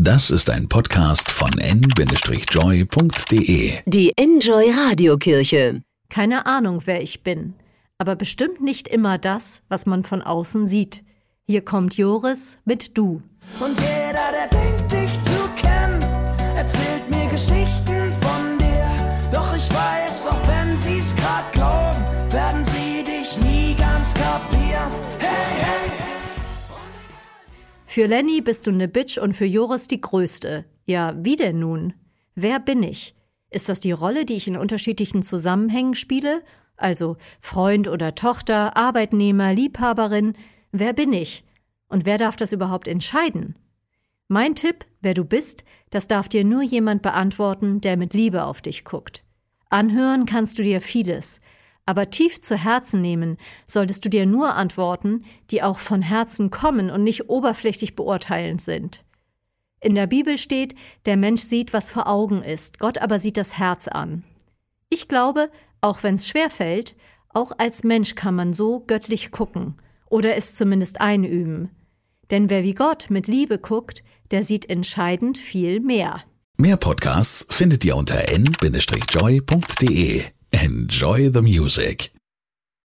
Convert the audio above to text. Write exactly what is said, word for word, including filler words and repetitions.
Das ist ein Podcast von n Bindestrich joy punkt de. Die Enjoy Radiokirche. Keine Ahnung, wer ich bin, aber bestimmt nicht immer das, was man von außen sieht. Hier kommt Joris mit Du. Und jeder, der denkt, dich zu kennen, erzählt mir Geschichten von dir. Doch ich weiß, auch wenn sie's grad glauben, werden sie dich nie ganz kapieren. Hey, hey! Für Lenny bist du ne Bitch und für Joris die Größte. Ja, wie denn nun? Wer bin ich? Ist das die Rolle, die ich in unterschiedlichen Zusammenhängen spiele? Also Freund oder Tochter, Arbeitnehmer, Liebhaberin. Wer bin ich? Und wer darf das überhaupt entscheiden? Mein Tipp, wer du bist, das darf dir nur jemand beantworten, der mit Liebe auf dich guckt. Anhören kannst du dir vieles, aber tief zu Herzen nehmen solltest du dir nur Antworten, die auch von Herzen kommen und nicht oberflächlich beurteilend sind. In der Bibel steht, der Mensch sieht, was vor Augen ist, Gott aber sieht das Herz an. Ich glaube, auch wenn es schwerfällt, auch als Mensch kann man so göttlich gucken oder es zumindest einüben. Denn wer wie Gott mit Liebe guckt, der sieht entscheidend viel mehr. Mehr Podcasts findet ihr unter n Bindestrich joy punkt de. Enjoy the music.